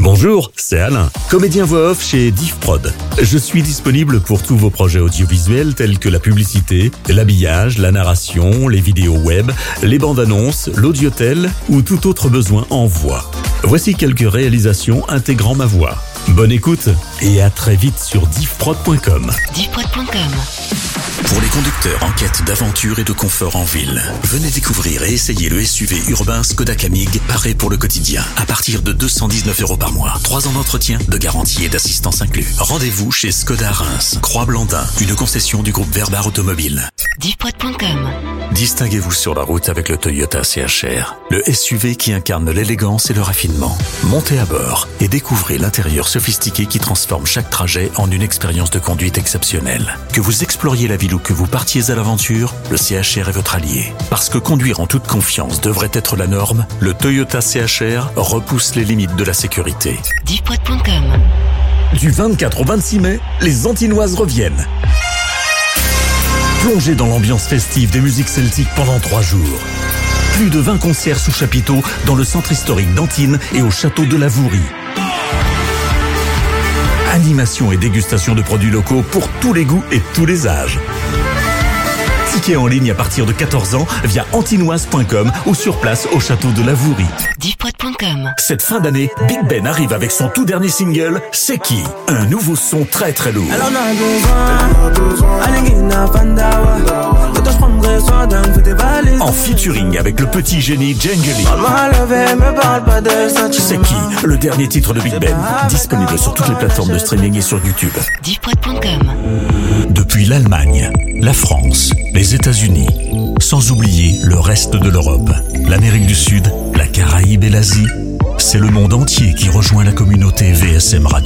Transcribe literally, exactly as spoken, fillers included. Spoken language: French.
Bonjour, c'est Alain, comédien voix off chez DivProd. Je suis disponible pour tous vos projets audiovisuels tels que la publicité, l'habillage, la narration, les vidéos web, les bandes annonces, l'audiotel ou tout autre besoin en voix. Voici quelques réalisations intégrant ma voix. Bonne écoute et à très vite sur divprod point com. divprod point com. Pour les conducteurs en quête d'aventure et de confort en ville, venez découvrir et essayer le S U V urbain Skoda Kamiq paré pour le quotidien à partir de deux cent dix-neuf euros par mois. Trois ans d'entretien, de garantie et d'assistance inclus. Rendez-vous chez Skoda Reims, Croix-Blandin, une concession du groupe Verbar Automobile. divprod point com. Distinguez-vous sur la route avec le Toyota C H R, le S U V qui incarne l'élégance et le raffinement. Montez à bord et découvrez l'intérieur sophistiqué qui transforme chaque trajet en une expérience de conduite exceptionnelle. Que vous exploriez la ville ou que vous partiez à l'aventure, le C H R est votre allié. Parce que conduire en toute confiance devrait être la norme, le Toyota C H R repousse les limites de la sécurité. divprod point com. Du vingt-quatre au vingt-six mai, les Antinoises reviennent. Plongez dans l'ambiance festive des musiques celtiques pendant trois jours. Plus de vingt concerts sous chapiteau dans le centre historique d'Antibes et au château de la Vourie. Animation et dégustation de produits locaux pour tous les goûts et tous les âges. Tickets en ligne à partir de quatorze ans via antinoise point com ou sur place au château de la Vourie. divprod point com. Cette fin d'année, Big Ben arrive avec son tout dernier single, C'est qui ? Un nouveau son très très lourd. En featuring avec le petit génie Djangeli. C'est qui ? Le dernier titre de Big Ben, disponible sur toutes les plateformes de streaming et sur YouTube. divprod point com. Depuis l'Allemagne, la France, les États-Unis, sans oublier le reste de l'Europe, l'Amérique du Sud, la Caraïbe et l'Asie, c'est le monde entier qui rejoint la communauté V S M Radio.